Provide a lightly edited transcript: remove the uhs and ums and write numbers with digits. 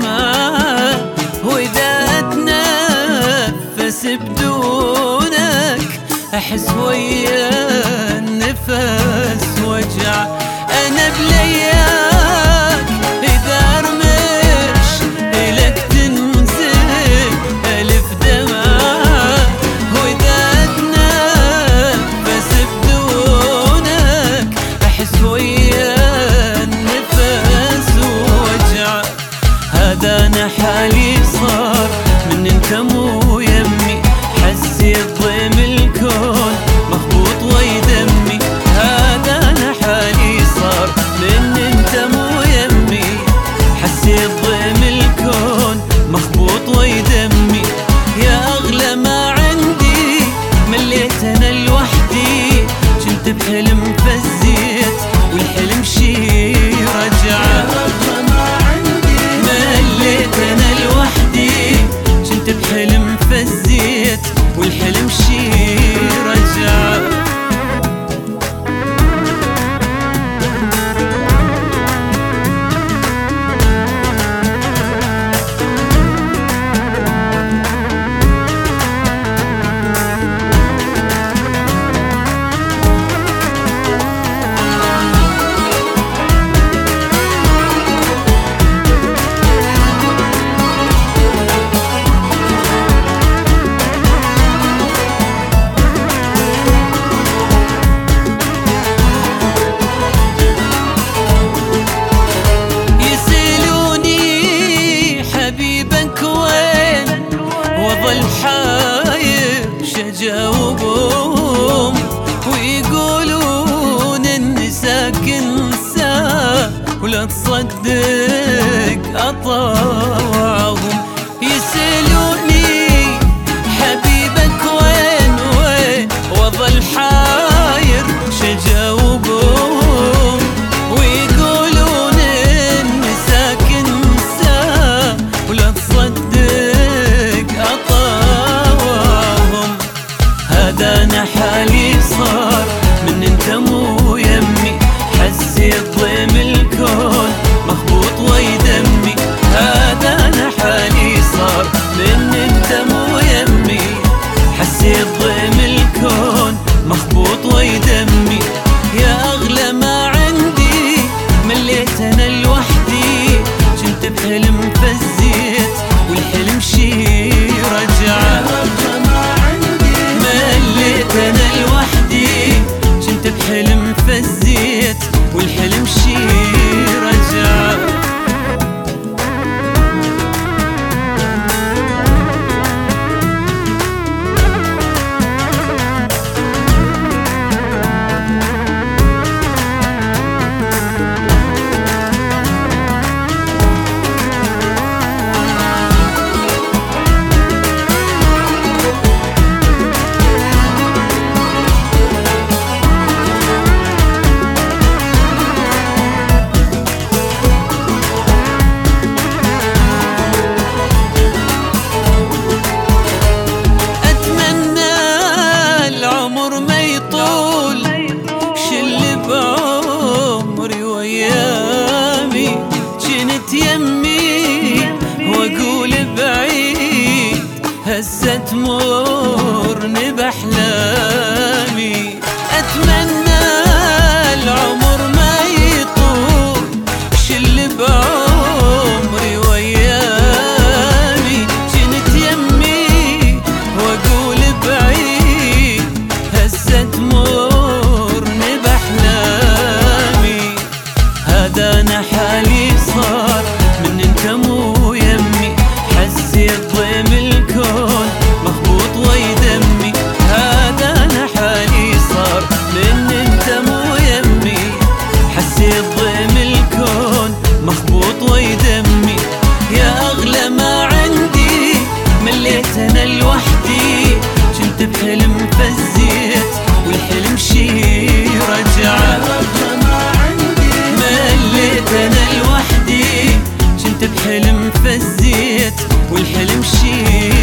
دمعة، وإذا أتنفس بدونك أحس ويا النفس وجع. أنا بلياك إذا أرمش إلك تنزل ألف دمعة، وإذا أتنفس بدونك أحس ويا النفس وجع. هذا أنا حالي صار من انت مو يمي، حسيت ضيم الكون مخبوط ويدمي. هذا أنا حالي صار من انت مو يمي، حسيت ضيم الكون مخبوط ويدمي. يا أغلى ما عندي مليت أنا لوحدي، كنت بحلم فزيت والحلم شي رجع. مليت أنا لوحدي كنت بحلم فزيت والحلم شي رجع. وظل حاير شجاوبهم ويقولون اني ساكن ساعة ولا تصدق اطاوعهم. يسألوني حبيبك وين وين، وظل حاير شجاوبهم ويقولون اني ساكن ساعة ولا تصدق أطاوعهم. هذا أنا حالي صار من انت مو يمي، حسيت ضيم الكون مخبوط ويدمي. هذا أنا حالي صار من انت مو يمي، حسيت ضيم الكون مخبوط ويدمي. يا أغلى ما عندي مليت أنا لوحدي، كنت بحلم فزيت والحلم شي رجع. مليت أنا لوحدي كنت بحلم فزيت والحلم شي رجع. يمي واقول بعيد هسه تمرني باحلامي. اتمنى العمر ما يطول، شل بعمري ويامي. جنت يمي واقول بعيد هسه تمرني باحلامي. هذا انا حالي صار من انت مو يمي، حسيت ضيم الكون مخبوط ويدمي. هذا انا حالي صار من انت مو يمي، حسيت ضيم الكون مخبوط ويدمي. يا اغلى ما عندي مليت انا لوحدي، كنت بحلم فزيت والحلم شي رجع. مليت انا لوحدي كنت بحلم فزيت والحلم شي